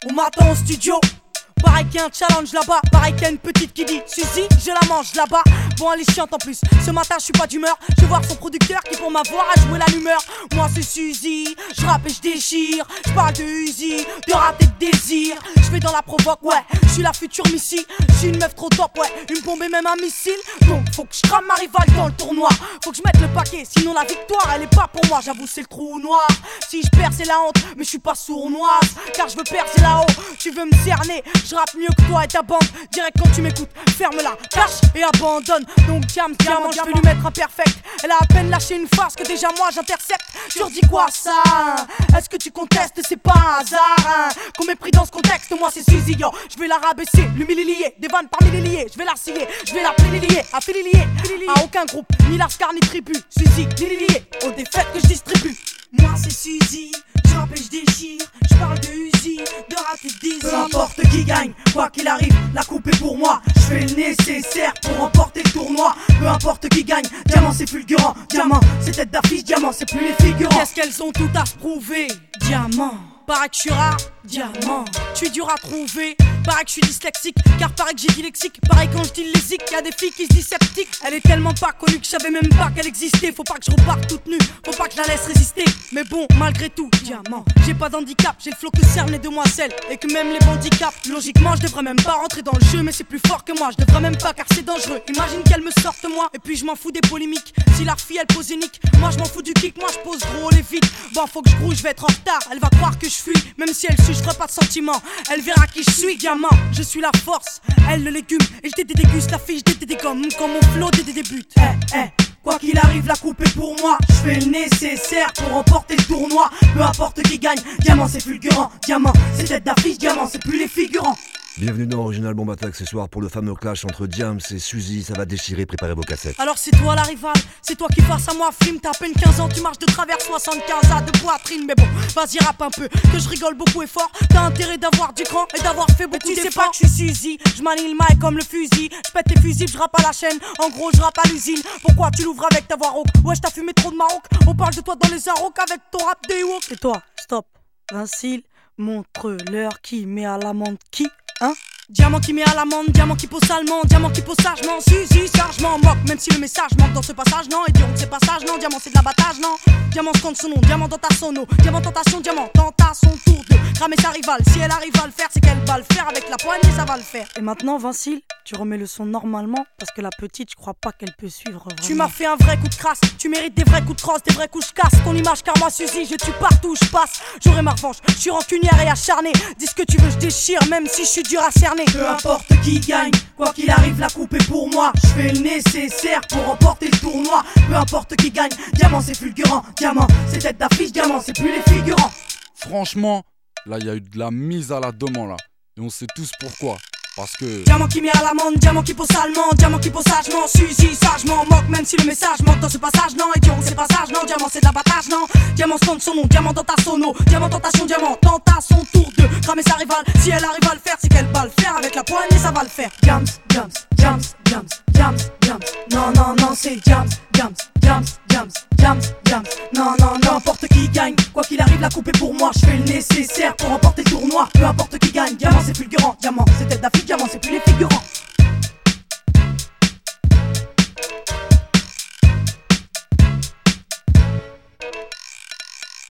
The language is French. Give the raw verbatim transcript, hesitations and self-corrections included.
On m'attend au studio. Pareil qu'il y a un challenge là-bas, pareil qu'il y a une petite qui dit Suzy, je la mange là-bas. Bon, elle est chiante en plus. Ce matin, je suis pas d'humeur. Je vais voir son producteur qui, pour m'avoir, a joué l'allumeur. Moi, c'est Suzy, je rappe et je déchire. Je parle de Uzi, de rap et de désir. Je vais dans la provoque, ouais. Je suis la future Missy. Je suis une meuf trop top, ouais. Une bombe et même un missile. Donc, faut que je crame ma rivale dans le tournoi. Faut que je mette le paquet, sinon la victoire, elle est pas pour moi. J'avoue, c'est le trou noir. Si je perds, c'est la honte, mais je suis pas sournoise. Car je veux percer là-haut. Tu veux me cerner? Je rappe mieux que toi et ta bande. Direct quand tu m'écoutes, ferme-la, cache et abandonne. Donc Diam, diamant, je vais lui mettre un perfect. Elle a à peine lâché une farce que déjà moi j'intercepte. Tu redis quoi ça hein? Est-ce que tu contestes? C'est pas un hasard hein? Qu'on mépris dans ce contexte, moi c'est Suzy yo. Je vais la rabaisser, l'humilier. Des vannes par milliers, je vais la scier. Je vais la plilier, affilier à aucun groupe, ni Lascar ni tribu. Suzy, lié aux défaites que je distribue. Moi c'est Suzy, je rappe et je déchire. Je parle de Uzi, de rap et de désir. Peu importe qui gagne, quoi qu'il arrive, la coupe est pour moi. Je fais le nécessaire pour remporter le tournoi. Peu importe qui gagne, diamant c'est fulgurant. Diamant, c'est tête d'affiche, diamant c'est plus les figurants. Qu'est-ce qu'elles ont tout à se prouver? Diamant. Paraît que je suis rare, diamant. Tu es dur à trouver. Paraît que je suis dyslexique, car paraît que j'ai dit lexique. Pareil quand je dis lésique, y'a des filles qui se disent sceptiques. Elle est tellement pas connue que je savais même pas qu'elle existait. Faut pas que je reparte toute nue, faut pas que je la laisse résister. Mais bon, malgré tout, diamant. J'ai pas d'handicap, j'ai le flow que cernent les demoiselles. Et que même les handicaps, logiquement je devrais même pas rentrer dans le jeu. Mais c'est plus fort que moi, je devrais même pas car c'est dangereux. Imagine qu'elle me sorte moi, et puis je m'en fous des polémiques. Si la fille elle pose unique, moi je m'en fous du kick. Moi je pose gros les vite. Bon faut que je grouille, je vais être en retard. Elle va croire que je fuis, même si elle suit, je ferai pas de sentiments. Elle verra qui je suis, diamant. Je suis la force, elle le légume. Et je déguste la fille, je dégomme comme mon flow dé débute. Eh, eh, quoi qu'il arrive, la coupe est pour moi. Je fais le nécessaire pour remporter le tournoi. Peu importe qui gagne, diamant c'est fulgurant. Diamant, c'est tête d'affiche, diamant c'est plus les figurants. Bienvenue dans Original Bomb Attack ce soir pour le fameux clash entre Diams et Suzy. Ça va déchirer, préparez vos cassettes. Alors c'est toi la rivale, c'est toi qui face à moi frime. T'as à peine quinze ans, tu marches de travers soixante-quinze à de poitrine. Mais bon, vas-y rappe un peu, que je rigole beaucoup et fort. T'as intérêt d'avoir du cran et d'avoir fait beaucoup d'efforts. Tu sais pas que je suis Suzy, je manie le mic comme le fusil. Je pète tes fusibles, je rappe à la chaîne. En gros je rappe à l'usine. Pourquoi tu l'ouvres avec ta voix rauque? Ouais je t'as fumé trop de Maroc. On parle de toi dans les Arocs avec ton rap des woke. Et toi, stop, Vincile, montre-leur qui met à l'amende qui, hein? Diamant qui met à l'amende, diamant qui pose salement, diamant qui pose sagement, Suzy, ça je m'en moque, même si le message manque dans ce passage, non, et diront que c'est passage, non, diamant c'est de l'abattage, non, diamant compte son nom, diamant dans ta sono, diamant tentation, diamant tente à son tour de cramer sa rivale, si elle arrive à le faire, c'est qu'elle va le faire, avec la poignée ça va le faire. Et maintenant Vincile, tu remets le son normalement, parce que la petite, je crois pas qu'elle peut suivre vraiment. Tu m'as fait un vrai coup de crasse, tu mérites des vrais coups de crosse, des vrais coups je casse ton image, car moi Suzy, je tue partout, je passe, j'aurai ma revanche, je suis rancunière et acharnée, dis ce que tu veux, je déchire, même si je suis dur à cerner. Peu importe qui gagne, quoi qu'il arrive, la coupe est pour moi. Je fais le nécessaire pour remporter le tournoi. Peu importe qui gagne, diamant c'est fulgurant. Diamant c'est tête d'affiche, diamant c'est plus les figurants. Franchement, là il y a eu de la mise à la demande là. Et on sait tous pourquoi. Parce que diamant qui met à l'amende, diamant qui pose salement, diamant qui pose sagement, Suzy, ça je m'en moque, même si le message manque dans ce passage, non, et diront que c'est passage, non, diamant c'est de l'abattage, non, diamant compte son nom, diamant dans ta sono, diamant tentation, diamant tente à son tour de cramer sa rivale, si elle arrive à le faire, c'est qu'elle va le faire, avec la poignée ça va le faire. Diams, Diams, Diams, Diams, Diams, Diams, non, non, non, c'est Diams, Diams, Diams, Diams, Diams, Diams, non, non, non, n'importe qui gagne, quoi qu'il arrive, la coupe est pour moi, je fais le nécessaire pour remporter le tournoi, peu importe qui gagne, diamant c'est fulgurant, diamant c'est tête d'affiche.